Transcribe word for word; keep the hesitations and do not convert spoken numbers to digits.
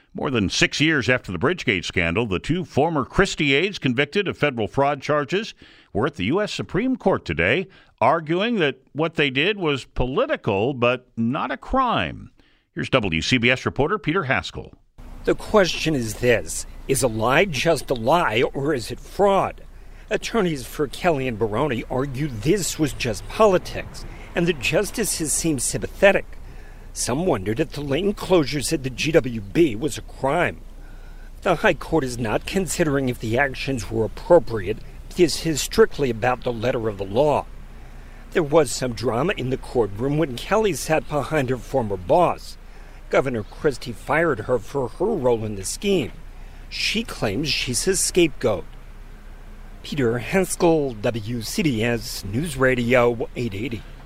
More than six years after the Bridgegate scandal, the two former Christie aides convicted of federal fraud charges were at the U S Supreme Court today, arguing that what they did was political but not a crime. Here's W C B S reporter Peter Haskell. The question is this: is a lie just a lie, or is it fraud? Attorneys for Kelly and Baroni argued this was just politics, and the justices seemed sympathetic. Some wondered if the lane closures at the G W B was a crime. The High Court is not considering if the actions were appropriate. This is strictly about the letter of the law. There was some drama in the courtroom when Kelly sat behind her former boss. Governor Christie fired her for her role in the scheme. She claims she's a scapegoat. Peter Haskell, W C B S News Radio eight eighty.